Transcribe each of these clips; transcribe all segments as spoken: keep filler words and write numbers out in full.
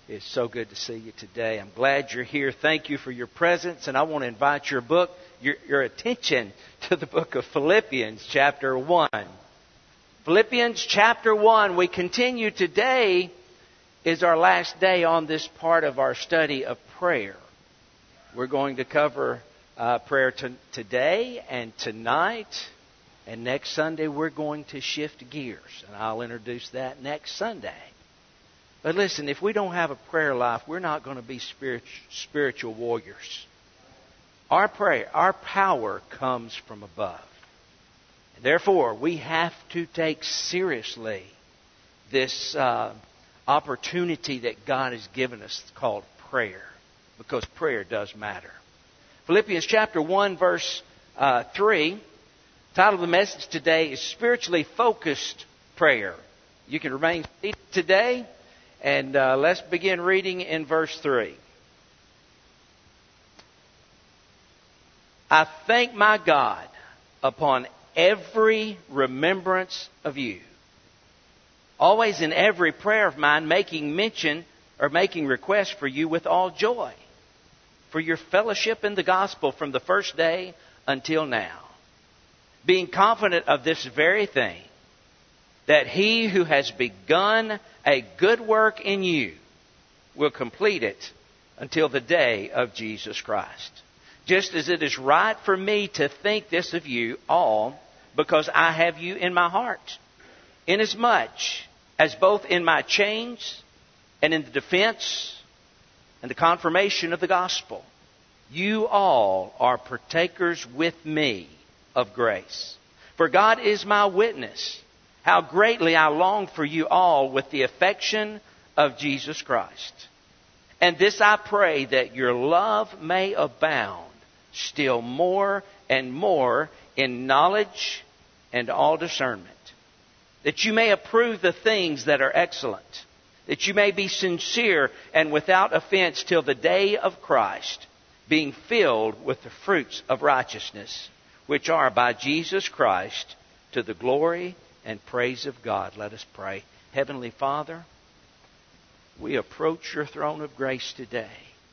It's so good to see you today. I'm glad you're here. Thank you for your presence. And I want to invite your book, your, your attention to the book of Philippians chapter one. Philippians chapter one. We continue today is our last day on this part of our study of prayer. We're going to cover uh, prayer to, today and tonight. And next Sunday we're going to shift gears. And I'll introduce that next Sunday. But listen, if we don't have a prayer life, we're not going to be spiritual, spiritual warriors. Our prayer, our power comes from above. Therefore, we have to take seriously this uh, opportunity that God has given us called prayer. Because prayer does matter. Philippians chapter one, verse uh, three. The title of the message today is Spiritually Focused Prayer. You can remain seated today. And uh, let's begin reading in verse three. I thank my God upon every remembrance of you, always in every prayer of mine, making mention or making request for you with all joy, for your fellowship in the gospel from the first day until now, being confident of this very thing, that he who has begun a good work in you will complete it until the day of Jesus Christ. Just as it is right for me to think this of you all, because I have you in my heart, inasmuch as both in my chains and in the defense and the confirmation of the gospel, you all are partakers with me of grace. For God is my witness, how greatly I long for you all with the affection of Jesus Christ. And this I pray, that your love may abound still more and more in knowledge and all discernment, that you may approve the things that are excellent, that you may be sincere and without offense till the day of Christ, being filled with the fruits of righteousness, which are by Jesus Christ to the glory and praise of God. Let us pray. Heavenly Father, we approach your throne of grace today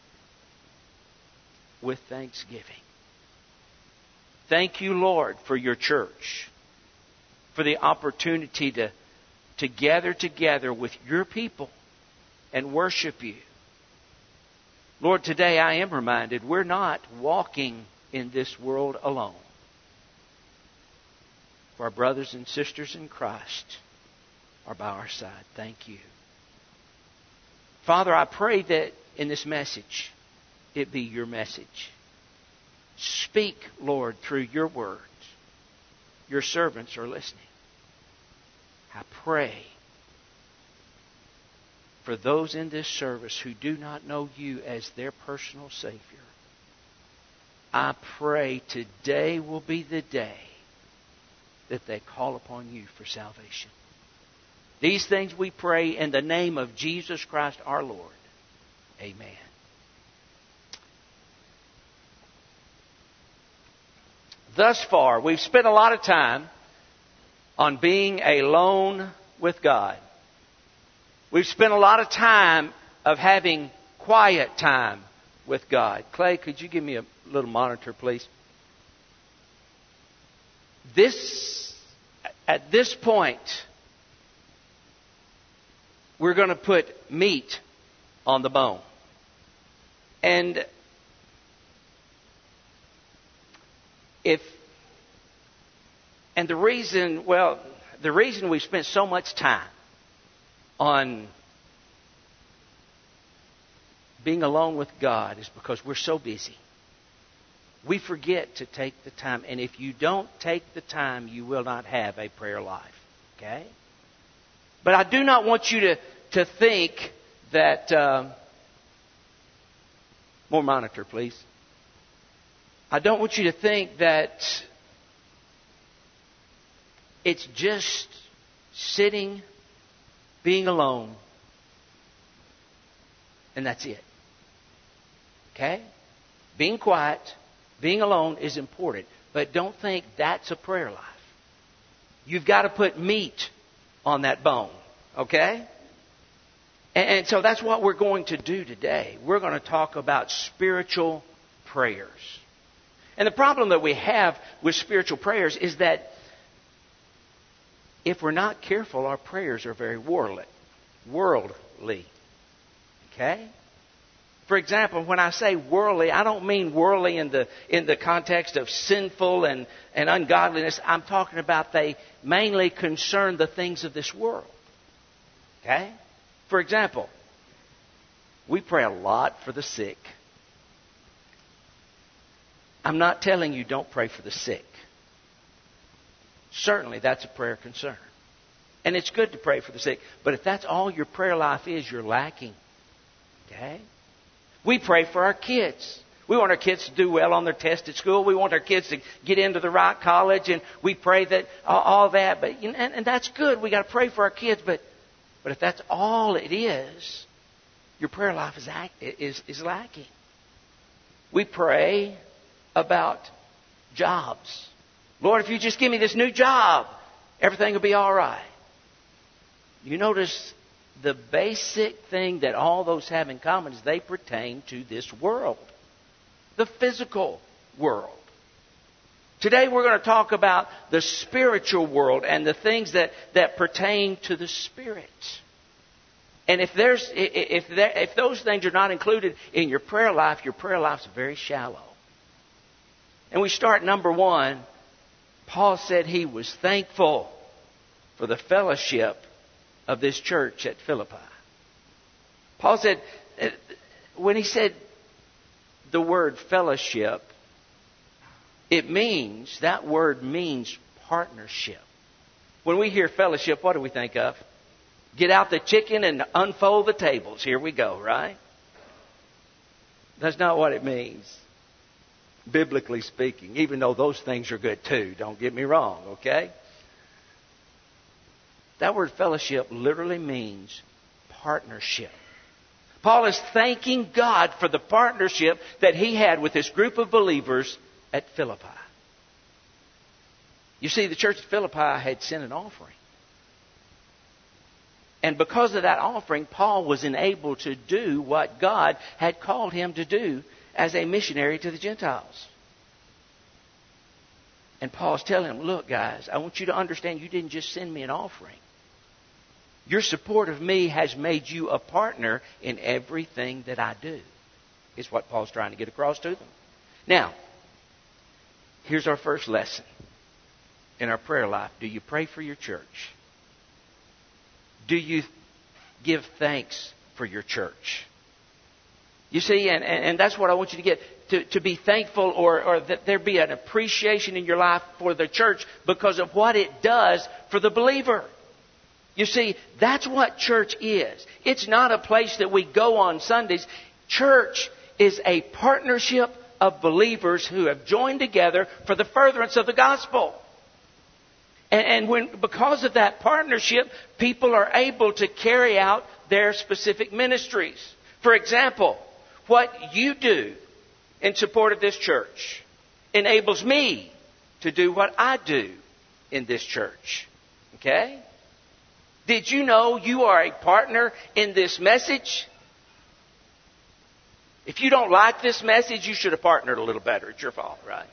with thanksgiving. Thank you, Lord, for your church, for the opportunity to, to gather together with your people and worship you. Lord, today I am reminded we're not walking in this world alone. For our brothers and sisters in Christ are by our side. Thank you. Father, I pray that in this message, it be your message. Speak, Lord, through your words. Your servants are listening. I pray for those in this service who do not know you as their personal Savior. I pray today will be the day that they call upon you for salvation. These things we pray in the name of Jesus Christ our Lord. Amen. Thus far, we've spent a lot of time on being alone with God. We've spent a lot of time of having quiet time with God. Clay, could you give me a little monitor, please? This, at this point, we're going to put meat on the bone. And if, and the reason, well, the reason we spent so much time on being alone with God is because we're so busy. We forget to take the time. And if you don't take the time, you will not have a prayer life. Okay? But I do not want you to, to think that... Uh, more monitor, please. I don't want you to think that it's just sitting, being alone, and that's it. Okay? Being quiet, being alone is important. But don't think that's a prayer life. You've got to put meat on that bone. Okay? And so that's what we're going to do today. We're going to talk about spiritual prayers. And the problem that we have with spiritual prayers is that if we're not careful, our prayers are very worldly. Worldly. Okay? For example, when I say worldly, I don't mean worldly in the in the context of sinful and, and ungodliness. I'm talking about they mainly concern the things of this world. Okay? For example, we pray a lot for the sick. I'm not telling you don't pray for the sick. Certainly that's a prayer concern. And it's good to pray for the sick. But if that's all your prayer life is, you're lacking. Okay? We pray for our kids. We want our kids to do well on their test at school. We want our kids to get into the right college. And we pray that all that. But and, and that's good. We got to pray for our kids. But but if that's all it is, your prayer life is is, is lacking. We pray about jobs. Lord, if you just give me this new job, everything will be all right. You notice the basic thing that all those have in common is they pertain to this world, the physical world. Today we're going to talk about the spiritual world and the things that, that pertain to the Spirit. And if there's if there, if those things are not included in your prayer life, your prayer life's very shallow. And we start number one. Paul said he was thankful for the fellowship of this church at Philippi. Paul said, when he said the word fellowship, it means, that word means partnership. When we hear fellowship, what do we think of? Get out the chicken and unfold the tables. Here we go, right? That's not what it means. Biblically speaking, even though those things are good too, don't get me wrong, okay? That word fellowship literally means partnership. Paul is thanking God for the partnership that he had with this group of believers at Philippi. You see, the church at Philippi had sent an offering. And because of that offering, Paul was enabled to do what God had called him to do as a missionary to the Gentiles. And Paul's telling them, look, guys, I want you to understand you didn't just send me an offering. Your support of me has made you a partner in everything that I do, is what Paul's trying to get across to them. Now, here's our first lesson in our prayer life. Do you pray for your church? Do you give thanks for your church? You see, and, and, and that's what I want you to get, to, to be thankful or, or that there be an appreciation in your life for the church because of what it does for the believer. You see, that's what church is. It's not a place that we go on Sundays. Church is a partnership of believers who have joined together for the furtherance of the gospel. And, and when, because of that partnership, people are able to carry out their specific ministries. For example, what you do in support of this church enables me to do what I do in this church. Okay? Did you know you are a partner in this message? If you don't like this message, you should have partnered a little better. It's your fault, right?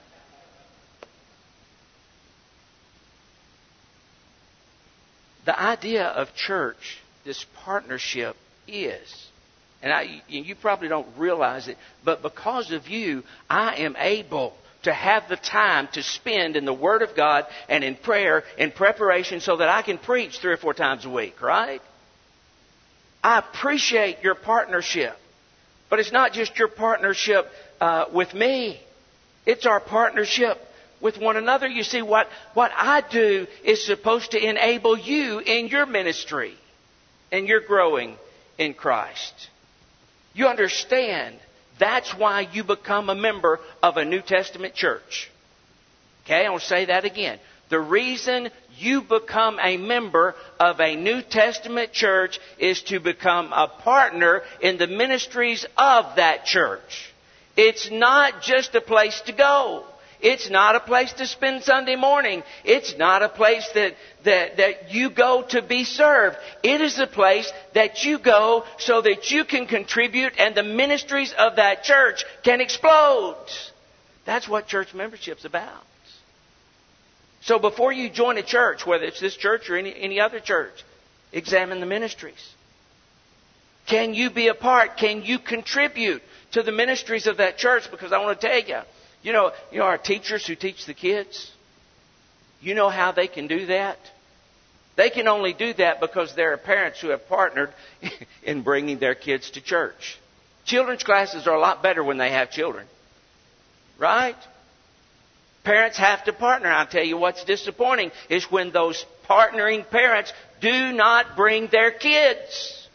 The idea of church, this partnership is, and I, you probably don't realize it, but because of you, I am able to have the time to spend in the Word of God and in prayer, in preparation, so that I can preach three or four times a week, right? I appreciate your partnership. But it's not just your partnership uh, with me. It's our partnership with one another. You see, what, what I do is supposed to enable you in your ministry and your growing in Christ. You understand, that's why you become a member of a New Testament church. Okay, I want to say that again. The reason you become a member of a New Testament church is to become a partner in the ministries of that church. It's not just a place to go. It's not a place to spend Sunday morning. It's not a place that, that, that you go to be served. It is a place that you go so that you can contribute and the ministries of that church can explode. That's what church membership's about. So before you join a church, whether it's this church or any, any other church, examine the ministries. Can you be a part? Can you contribute to the ministries of that church? Because I want to tell you, you know, you know our teachers who teach the kids, you know how they can do that? They can only do that because there are parents who have partnered in bringing their kids to church. Children's classes are a lot better when they have children. Right? Parents have to partner. I'll tell you what's disappointing is when those partnering parents do not bring their kids.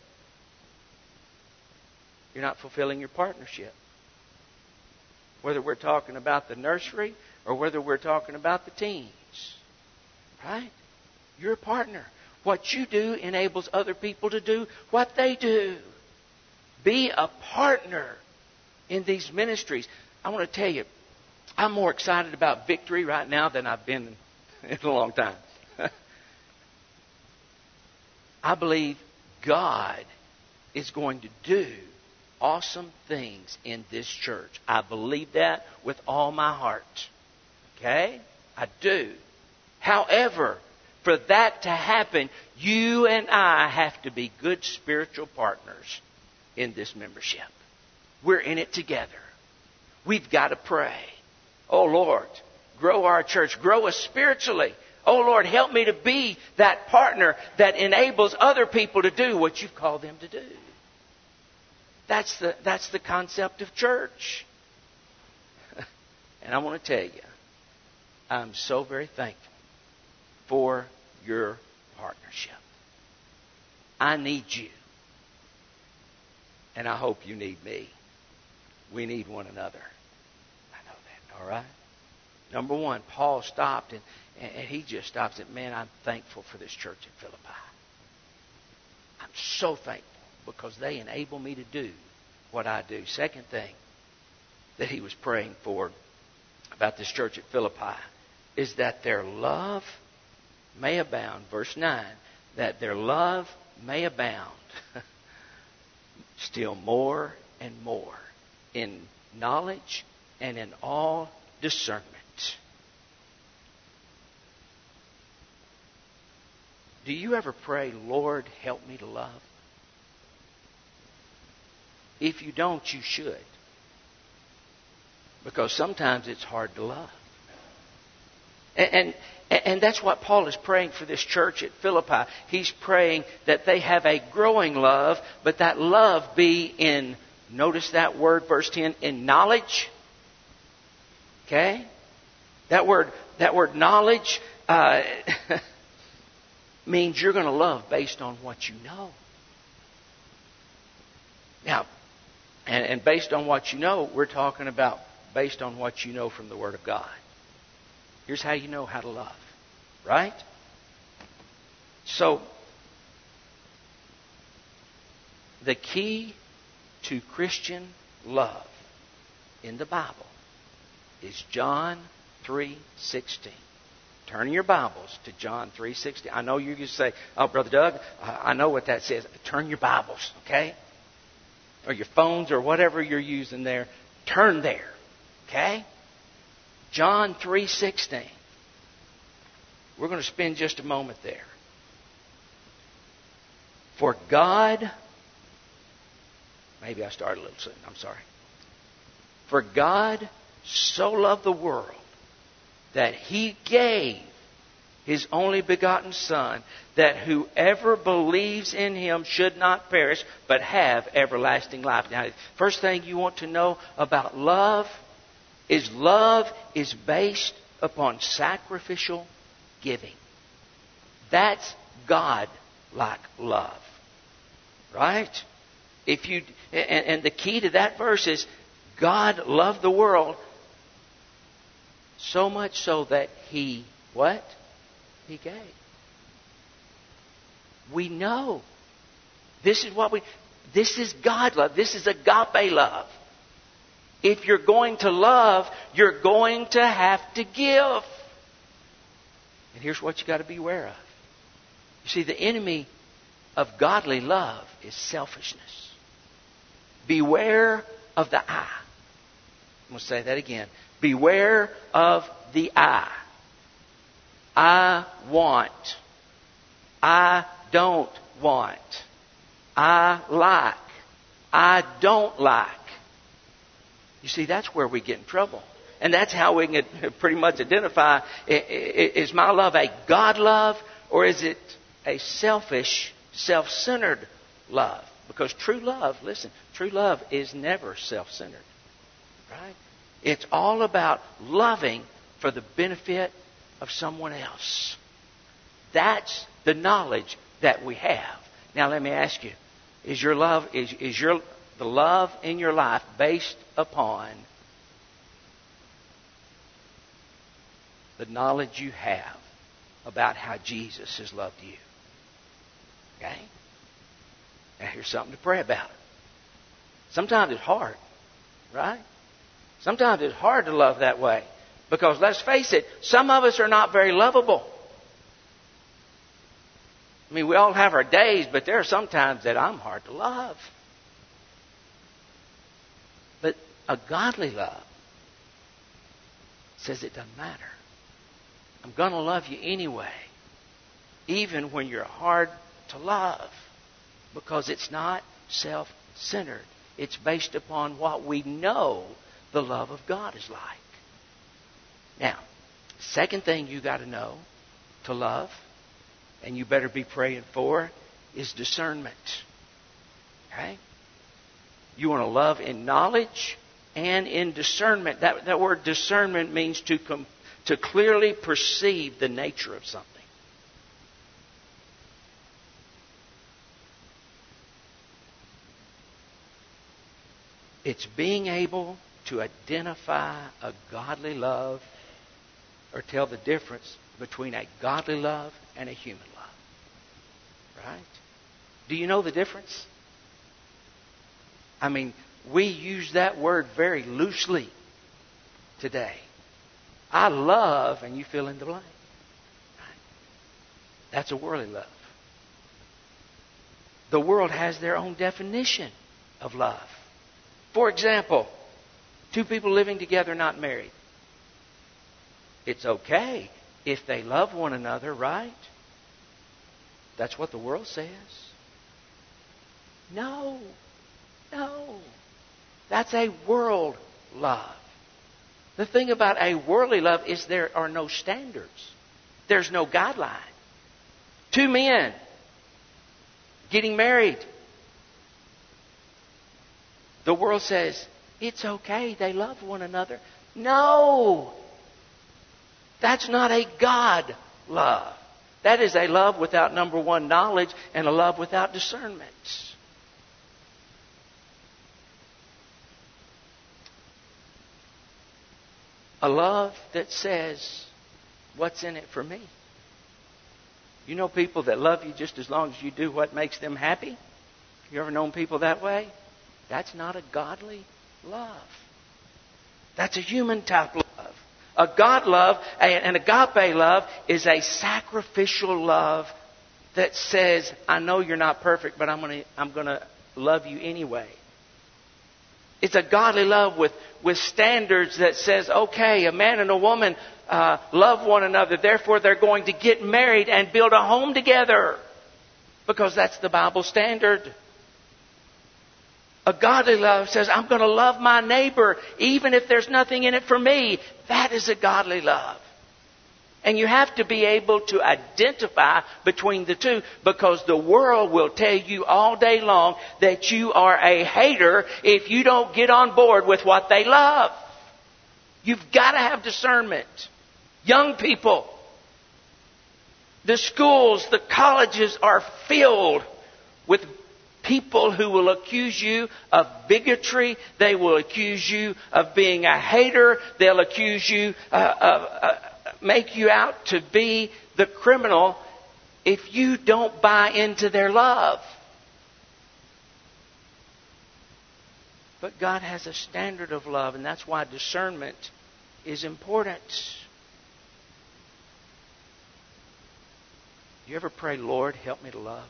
You're not fulfilling your partnership. Whether we're talking about the nursery or whether we're talking about the teens. Right? You're a partner. What you do enables other people to do what they do. Be a partner in these ministries. I want to tell you, I'm more excited about victory right now than I've been in a long time. I believe God is going to do awesome things in this church. I believe that with all my heart. Okay? I do. However, for that to happen, you and I have to be good spiritual partners in this membership. We're in it together. We've got to pray. Oh, Lord, grow our church. Grow us spiritually. Oh, Lord, help me to be that partner that enables other people to do what you've called them to do. That's the, that's the concept of church. And I want to tell you, I'm so very thankful for your partnership. I need you. And I hope you need me. We need one another. I know that, all right? Number one, Paul stopped and, and he just stops and, man, I'm thankful for this church in Philippi. I'm so thankful because they enable me to do what I do. Second thing that he was praying for about this church at Philippi is that their love may abound. Verse nine, that their love may abound still more and more in knowledge and in all discernment. Do you ever pray, Lord, help me to love? If you don't, you should. Because sometimes it's hard to love. And, and, and that's what Paul is praying for this church at Philippi. He's praying that they have a growing love, but that love be in, notice that word, verse ten, in knowledge. Okay? That word, that word knowledge uh, means you're going to love based on what you know. Now, and, and based on what you know, we're talking about based on what you know from the Word of God. Here's how you know how to love. Right? So, the key to Christian love in the Bible is John three sixteen. Turn your Bibles to John three sixteen. I know you just say, oh, Brother Doug, I know what that says. Turn your Bibles, okay? Or your phones or whatever you're using there. Turn there, okay? John three sixteen. We're going to spend just a moment there. For God, maybe I started a little soon, I'm sorry. For God so loved the world that He gave His only begotten Son, that whoever believes in Him should not perish, but have everlasting life. Now, first thing you want to know about love is love is based upon sacrificial giving. That's God-like love. Right? If you and, and the key to that verse is God loved the world so much so that He, what? He gave. We know. This is what we, this is God love. This is agape love. If you're going to love, you're going to have to give. And here's what you got to be aware of. You see, the enemy of godly love is selfishness. Beware of the I. I'm going to say that again. Beware of the I. I want. I don't want. I like. I don't like. You see, that's where we get in trouble. And that's how we can pretty much identify, is my love a God love or is it a selfish, self-centered love? Because true love, listen, true love is never self-centered. Right? It's all about loving for the benefit of someone else. That's the knowledge that we have. Now let me ask you, is your love, is, is your the love in your life based upon the knowledge you have about how Jesus has loved you? Okay? Now here's something to pray about. Sometimes it's hard, right? Sometimes it's hard to love that way. Because let's face it, some of us are not very lovable. I mean, we all have our days, but there are some times that I'm hard to love. But a godly love says it doesn't matter. I'm going to love you anyway, even when you're hard to love, because it's not self-centered. It's based upon what we know the love of God is like. Now, second thing you got to know to love, and you better be praying for, is discernment. Okay? You want to love in knowledge and in discernment. That, that word discernment means to com- to clearly perceive the nature of something. It's being able to identify a godly love or tell the difference between a godly love and a human love. Right? Do you know the difference? I mean, we use that word very loosely today. I love, and you fill in the blank. Right? That's a worldly love. The world has their own definition of love. For example, two people living together not married. It's okay if they love one another, right? That's what the world says. No. No. That's a world love. The thing about a worldly love is there are no standards. There's no guideline. Two men getting married. The world says, it's okay, they love one another. No! That's not a God love. That is a love without, number one, knowledge, and a love without discernment. A love that says, what's in it for me? You know people that love you just as long as you do what makes them happy? You ever known people that way? That's not a godly love. That's a human type love. A God love, an agape love, is a sacrificial love that says, I know you're not perfect, but I'm going to I'm going to love you anyway. It's a godly love with, with standards that says, okay, a man and a woman uh, love one another. Therefore, they're going to get married and build a home together. Because that's the Bible standard. A godly love says, I'm going to love my neighbor even if there's nothing in it for me. That is a godly love. And you have to be able to identify between the two, because the world will tell you all day long that you are a hater if you don't get on board with what they love. You've got to have discernment. Young people, the schools, the colleges are filled with people who will accuse you of bigotry. They will accuse you of being a hater. They'll accuse you uh, of... Uh, make you out to be the criminal if you don't buy into their love. But God has a standard of love, and that's why discernment is important. You ever pray, Lord, help me to love?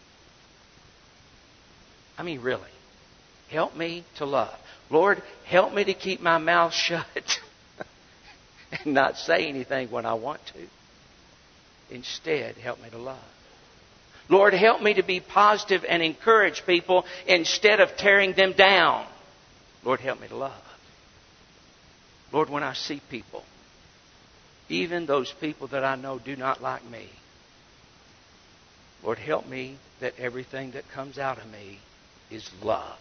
I mean, really. Help me to love. Lord, help me to keep my mouth shut and not say anything when I want to. Instead, help me to love. Lord, help me to be positive and encourage people instead of tearing them down. Lord, help me to love. Lord, when I see people, even those people that I know do not like me, Lord, help me that everything that comes out of me is love.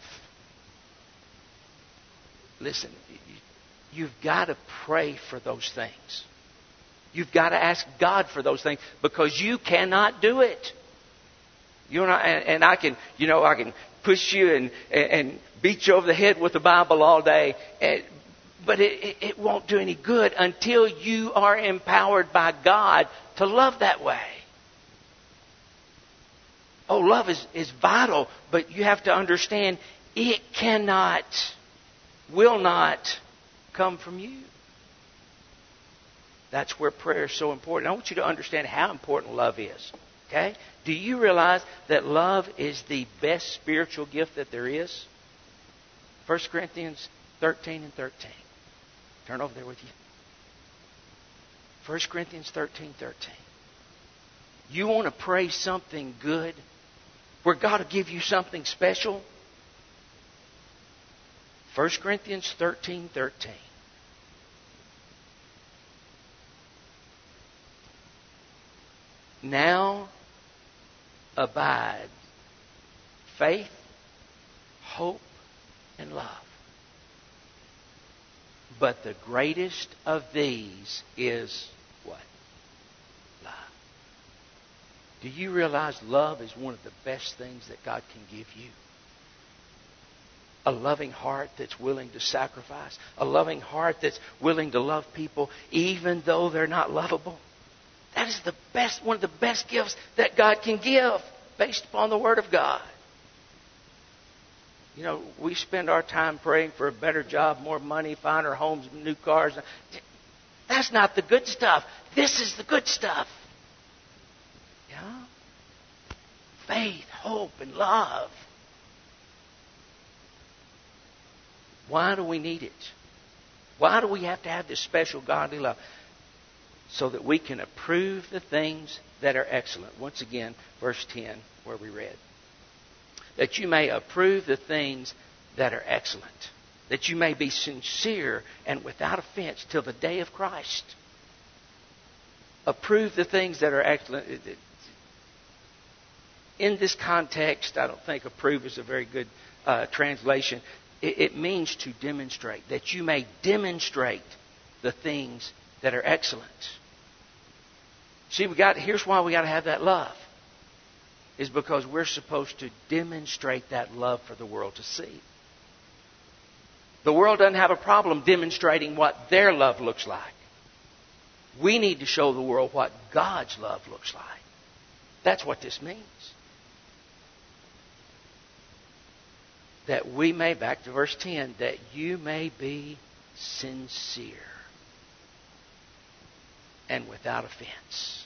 Listen, you've got to pray for those things. You've got to ask God for those things because you cannot do it. You and I, and I can, you know, I can push you and, and beat you over the head with the Bible all day, and, but it, it won't do any good until you are empowered by God to love that way. Oh, love is, is vital, but you have to understand it cannot, will not come from you. That's where prayer is so important. I want you to understand how important love is. Okay? Do you realize that love is the best spiritual gift that there is? First Corinthians thirteen and thirteen. Turn over there with you. First Corinthians thirteen, thirteen. You want to pray something good? Where God will give you something special? First Corinthians thirteen, thirteen. Now abide faith, hope, and love. But the greatest of these is what? Love. Do you realize love is one of the best things that God can give you? A loving heart that's willing to sacrifice. A loving heart that's willing to love people even though they're not lovable. That is the best, one of the best gifts that God can give based upon the Word of God. You know, we spend our time praying for a better job, more money, finer homes, new cars. That's not the good stuff. This is the good stuff. Yeah? Faith, hope, and love. Why do we need it? Why do we have to have this special godly love? So that we can approve the things that are excellent. Once again, verse ten, where we read. That you may approve the things that are excellent. That you may be sincere and without offense till the day of Christ. Approve the things that are excellent. In this context, I don't think approve is a very good uh, translation. It, it means to demonstrate. That you may demonstrate the things that are excellent. See, we got here's why we got to have that love. Is because we're supposed to demonstrate that love for the world to see. The world doesn't have a problem demonstrating what their love looks like. We need to show the world what God's love looks like. That's what this means. That we may, back to verse ten, that you may be sincere and without offense.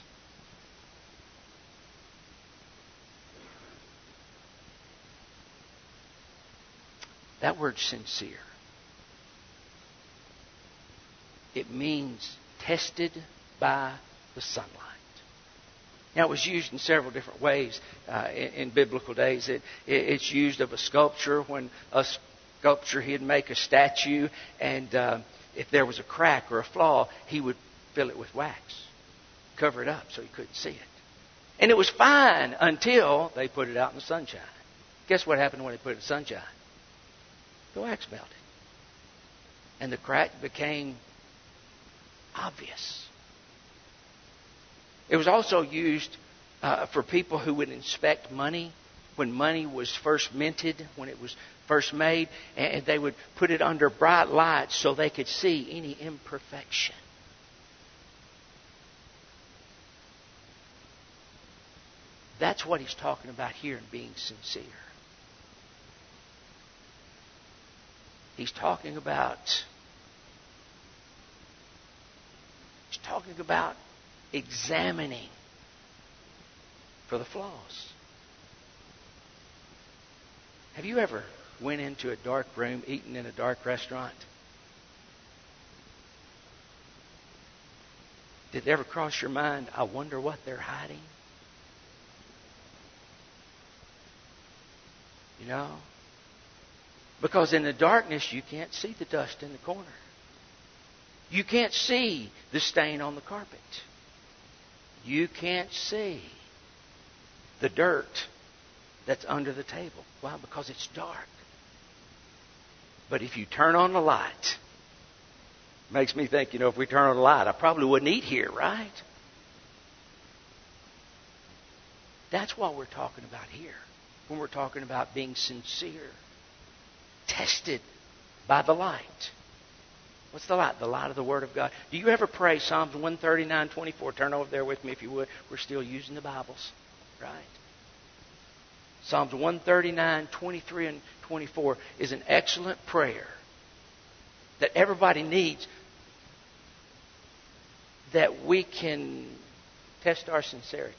That word sincere, it means tested by the sunlight. Now, it was used in several different ways uh, in, in biblical days. It, it, it's used of a sculpture. When a sculptor, he'd make a statue, and uh, if there was a crack or a flaw, he would fill it with wax, cover it up so you couldn't see it. And it was fine until they put it out in the sunshine. Guess what happened when they put it in the sunshine? The wax melted. And the crack became obvious. It was also used uh, for people who would inspect money. When money was first minted, when it was first made, and they would put it under bright lights so they could see any imperfection. That's what he's talking about here in being sincere. He's talking about He's talking about examining for the flaws. Have you ever went into a dark room, eaten in a dark restaurant? Did it ever cross your mind, I wonder what they're hiding? You know? Because in the darkness, you can't see the dust in the corner. You can't see the stain on the carpet. You can't see the dirt that's under the table. Why? Because it's dark. But if you turn on the light, makes me think, you know, if we turn on the light, I probably wouldn't eat here, right? That's what we're talking about here. When we're talking about being sincere. Tested by the light. What's the light? The light of the Word of God. Do you ever pray Psalms one thirty-nine twenty-four? Turn over there with me if you would. We're still using the Bibles, right? Psalms one thirty-nine twenty-three and twenty-four is an excellent prayer that everybody needs, that we can test our sincerity.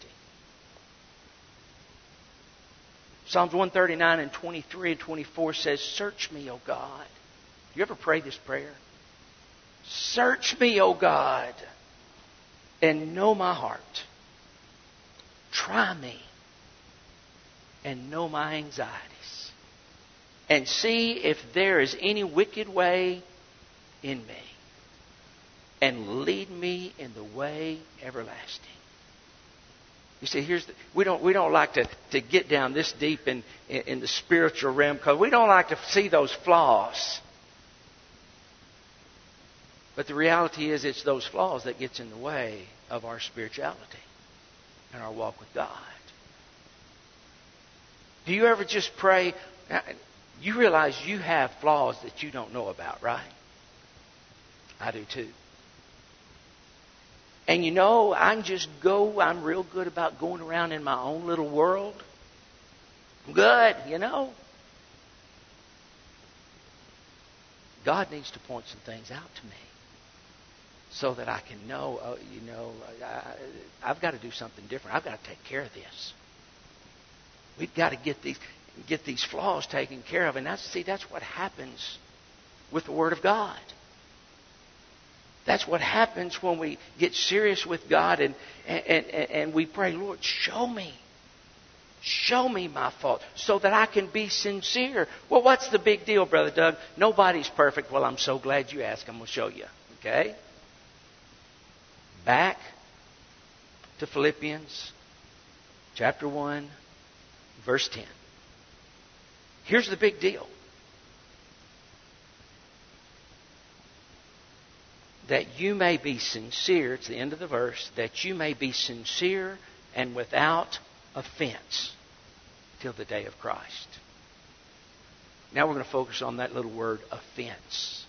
Psalms one thirty-nine and twenty-three and twenty-four says, "Search me, O God." Do you ever pray this prayer? Search me, O God, and know my heart. Try me and know my anxieties. And see if there is any wicked way in me. And lead me in the way everlasting. You see, here's the, we don't we don't like to, to get down this deep in, in, in the spiritual realm because we don't like to see those flaws. But the reality is it's those flaws that gets in the way of our spirituality and our walk with God. Do you ever just pray? You realize you have flaws that you don't know about, right? I do too. And you know, I can just go, I'm real good about going around in my own little world. I'm good, you know. God needs to point some things out to me so that I can know, uh, you know, I, I've got to do something different. I've got to take care of this. We've got to get these get these flaws taken care of. And that's, see, that's what happens with the Word of God. That's what happens when we get serious with God and, and, and, and we pray, Lord, show me. Show me my fault so that I can be sincere. Well, what's the big deal, Brother Doug? Nobody's perfect. Well, I'm so glad you asked. I'm going to show you. Okay? Back to Philippians chapter one, verse ten. Here's the big deal. That you may be sincere, it's the end of the verse, that you may be sincere and without offense till the day of Christ. Now we're going to focus on that little word, offense.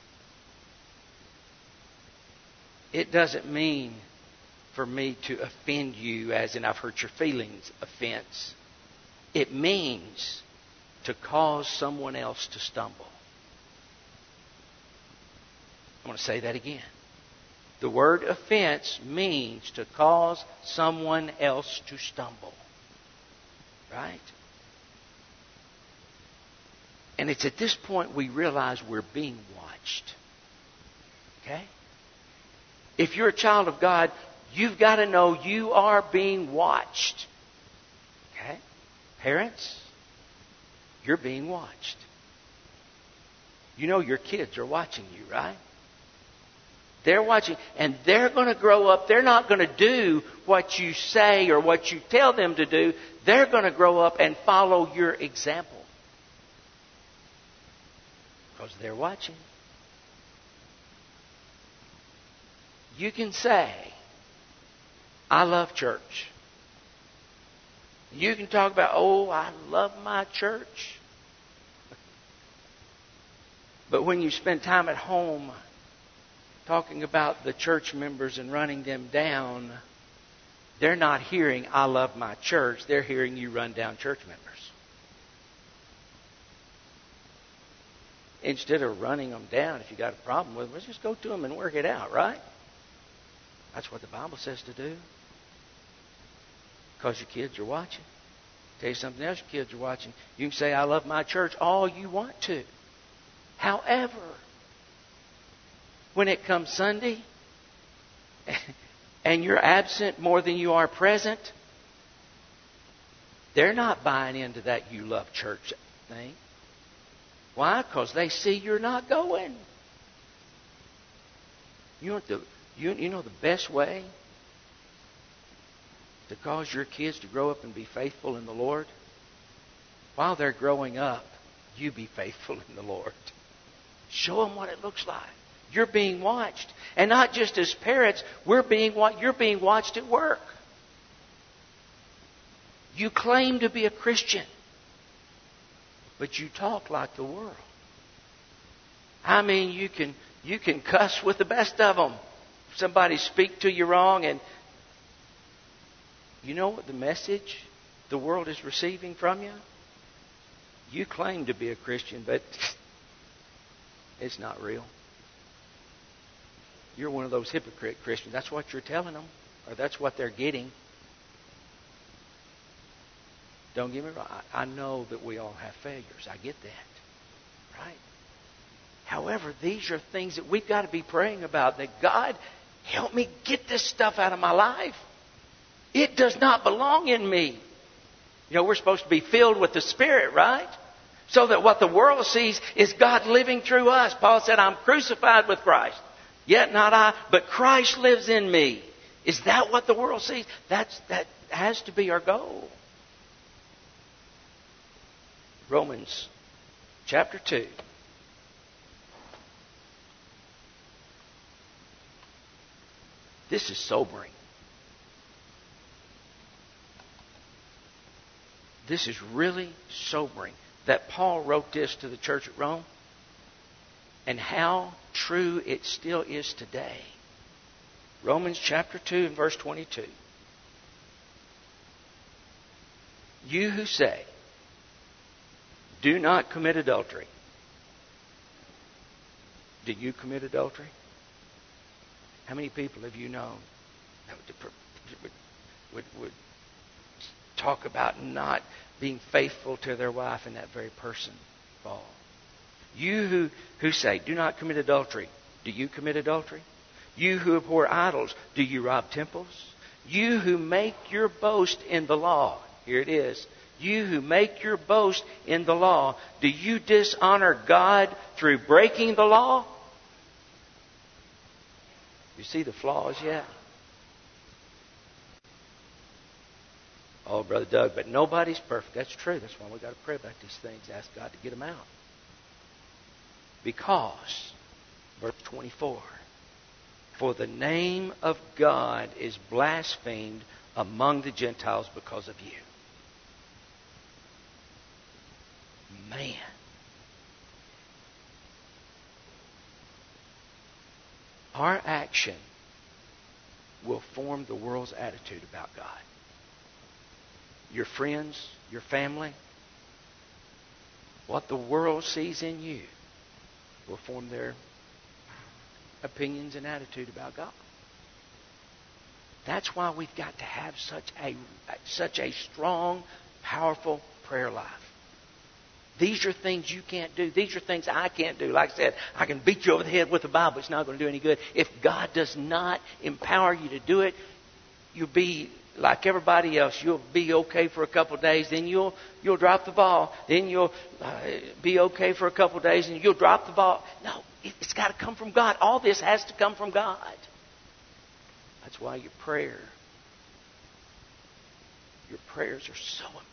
It doesn't mean for me to offend you as in I've hurt your feelings, offense. It means to cause someone else to stumble. I'm going to say that again. The word offense means to cause someone else to stumble. Right? And it's at this point we realize we're being watched. Okay? If you're a child of God, you've got to know you are being watched. Okay? Parents, you're being watched. You know your kids are watching you, right? They're watching, and they're going to grow up. They're not going to do what you say or what you tell them to do. They're going to grow up and follow your example. Because they're watching. You can say, I love church. You can talk about, oh, I love my church. But when you spend time at home talking about the church members and running them down, they're not hearing, I love my church. They're hearing you run down church members. instead of running them down if you got a problem with them, let's just go to them and work it out, right? That's what the Bible says to do. Because your kids are watching. Tell you something else, your kids are watching. You can say, I love my church all you want to. However, when it comes Sunday and you're absent more than you are present, they're not buying into that you love church thing. Why? Because they see you're not going. You know the you, you know the best way to cause your kids to grow up and be faithful in the Lord? While they're growing up, you be faithful in the Lord. Show them what it looks like. You're being watched. And not just as parents, we're being you're being watched at work. You claim to be a Christian, but you talk like the world. I mean, you can you can cuss with the best of them. Somebody speak to you wrong, and you know what the message the world is receiving from you? You claim to be a Christian, but it's not real. You're one of those hypocrite Christians. That's what you're telling them, or that's what they're getting. Don't get me wrong. I know that we all have failures. I get that. Right? However, these are things that we've got to be praying about. That God, help me get this stuff out of my life. It does not belong in me. You know, we're supposed to be filled with the Spirit, right? So that what the world sees is God living through us. Paul said, I'm crucified with Christ. Yet not I, but Christ lives in me. Is that what the world sees? That's, that has to be our goal. Romans chapter two. This is sobering. This is really sobering that Paul wrote this to the church at Rome, and how true it still is today. Romans chapter two and verse twenty-two. You who say, do not commit adultery. Do you commit adultery? How many people have you known that would, would, would talk about not being faithful to their wife, and that very person fall? You who, who say, do not commit adultery. Do you commit adultery? You who abhor idols, do you rob temples? You who make your boast in the law. Here it is. You who make your boast in the law, do you dishonor God through breaking the law? You see the flaws yet? Oh, Brother Doug, but nobody's perfect. That's true. That's why we've got to pray about these things. Ask God to get them out. Because, verse twenty-four, for the name of God is blasphemed among the Gentiles because of you. Man. Our action will form the world's attitude about God. Your friends, your family, what the world sees in you will form their opinions and attitude about God. That's why we've got to have such a such a strong, powerful prayer life. These are things you can't do. These are things I can't do. Like I said, I can beat you over the head with the Bible. It's not going to do any good. If God does not empower you to do it, you'll be like everybody else. You'll be okay for a couple of days, then you'll you'll drop the ball. Then you'll uh, be okay for a couple of days, and you'll drop the ball. No, it, it's got to come from God. All this has to come from God. That's why your prayer, your prayers are so important.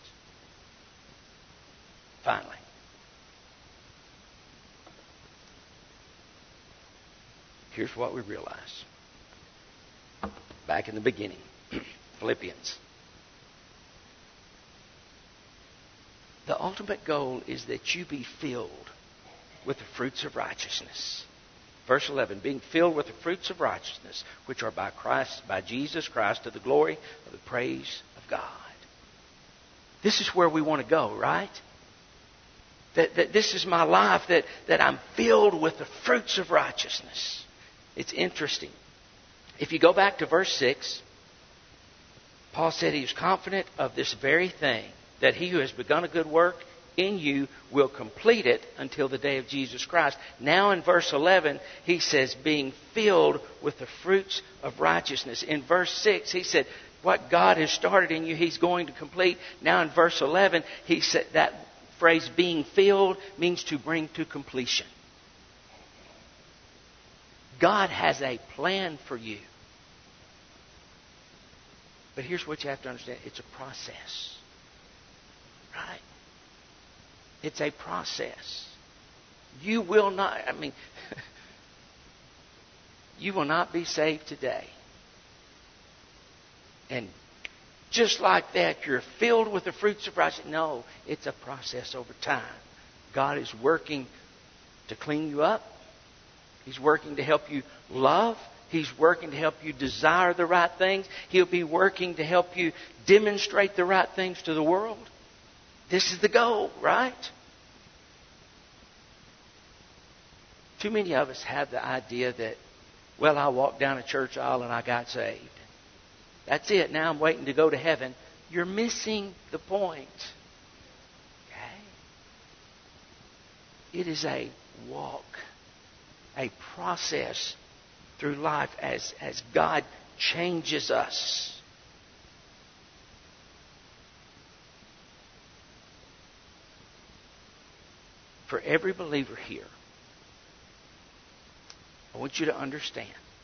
Finally, here's what we realize. Back in the beginning, Philippians. The ultimate goal is that you be filled with the fruits of righteousness. Verse eleven, being filled with the fruits of righteousness, which are by Christ, by Jesus Christ, to the glory of the praise of God. This is where we want to go, right? That, that this is my life, that, that I'm filled with the fruits of righteousness. It's interesting. If you go back to verse six, Paul said he was confident of this very thing, that he who has begun a good work in you will complete it until the day of Jesus Christ. Now in verse eleven, he says, being filled with the fruits of righteousness. In verse six, he said, what God has started in you, He's going to complete. Now in verse eleven, he said that phrase, being filled, means to bring to completion. God has a plan for you. But here's what you have to understand. It's a process. Right? It's a process. You will not, I mean, you will not be saved today. And just like that, you're filled with the fruits of righteousness. No, it's a process over time. God is working to clean you up. He's working to help you love. He's working to help you desire the right things. He'll be working to help you demonstrate the right things to the world. This is the goal, right? Too many of us have the idea that, well, I walked down a church aisle and I got saved. That's it. Now I'm waiting to go to heaven. You're missing the point. Okay? It is a walk, a process through life as, as God changes us. For every believer here, I want you to understand.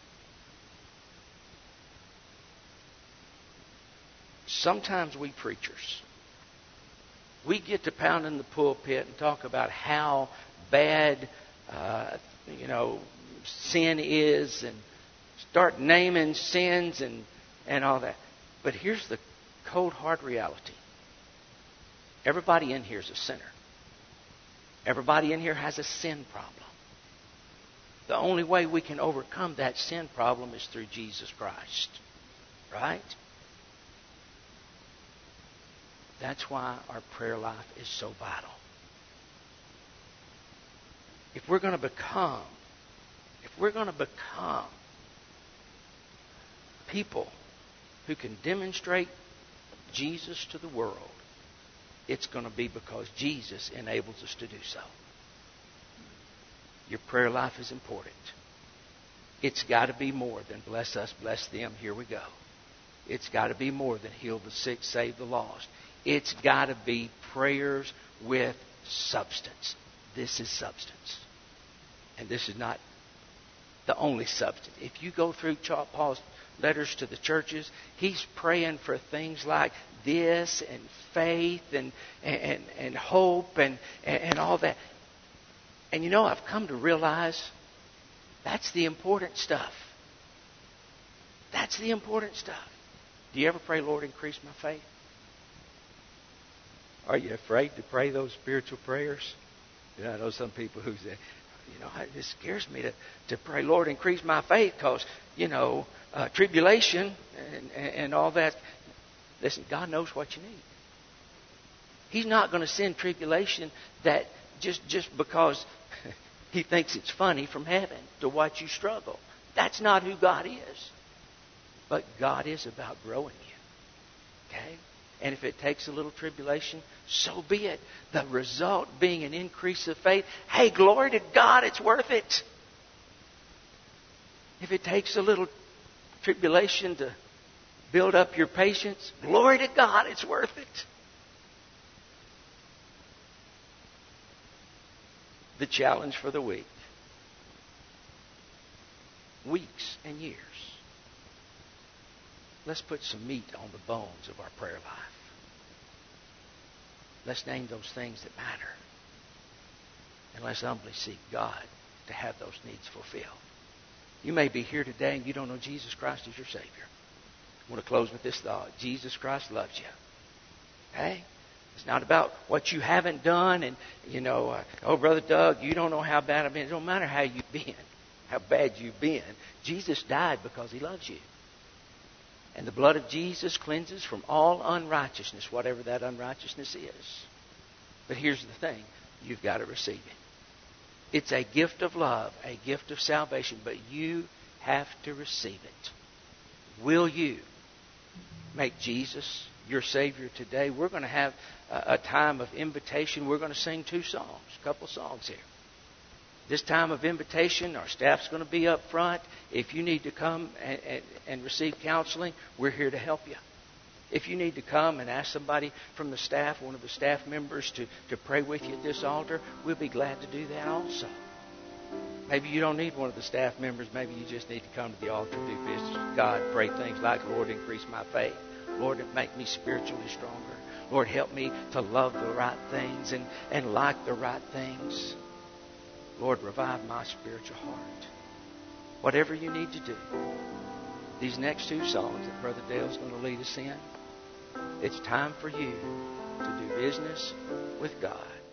Sometimes we preachers, we get to pound in the pulpit and talk about how bad, uh, you know, sin is, and start naming sins and, and all that. But here's the cold, hard reality. Everybody in here is a sinner. Everybody in here has a sin problem. The only way we can overcome that sin problem is through Jesus Christ. Right? That's why our prayer life is so vital. If we're going to become, if we're going to become people who can demonstrate Jesus to the world, it's going to be because Jesus enables us to do so. Your prayer life is important. It's got to be more than bless us, bless them, here we go. It's got to be more than heal the sick, save the lost. It's got to be prayers with substance. This is substance. And this is not the only substance. If you go through Paul's letters to the churches, he's praying for things like this and faith and and, and hope and, and all that. And you know, I've come to realize that's the important stuff. That's the important stuff. Do you ever pray, Lord, increase my faith? Are you afraid to pray those spiritual prayers? You know, I know some people who say, you know, it scares me to, to pray, Lord, increase my faith because, you know, uh, tribulation and, and, and all that. Listen, God knows what you need. He's not going to send tribulation that just, just because He thinks it's funny from heaven to watch you struggle. That's not who God is. But God is about growing you. Okay? And if it takes a little tribulation, so be it. The result being an increase of faith. Hey, glory to God, it's worth it. If it takes a little tribulation to build up your patience, glory to God, it's worth it. The challenge for the week. Weeks and years. Let's put some meat on the bones of our prayer life. Let's name those things that matter. And let's humbly seek God to have those needs fulfilled. You may be here today and you don't know Jesus Christ as your Savior. I want to close with this thought. Jesus Christ loves you. Okay? It's not about what you haven't done and, you know, uh, oh, Brother Doug, you don't know how bad I've been. It don't matter how you've been, how bad you've been. Jesus died because He loves you. And the blood of Jesus cleanses from all unrighteousness, whatever that unrighteousness is. But here's the thing. you've got to receive it. It's a gift of love, a gift of salvation, but you have to receive it. Will you make Jesus your Savior today? We're going to have a, a time of invitation. We're going to sing two songs, a couple songs here. This time of invitation, our staff's going to be up front. If you need to come and, and, and receive counseling, we're here to help you. If you need to come and ask somebody from the staff, one of the staff members, to, to pray with you at this altar, we'll be glad to do that also. Maybe you don't need one of the staff members. Maybe you just need to come to the altar, do business with God, pray things like, Lord, increase my faith. Lord, make me spiritually stronger. Lord, help me to love the right things and, and like the right things. Lord, revive my spiritual heart. Whatever you need to do, these next two songs that Brother Dale's going to lead us in, it's time for you to do business with God.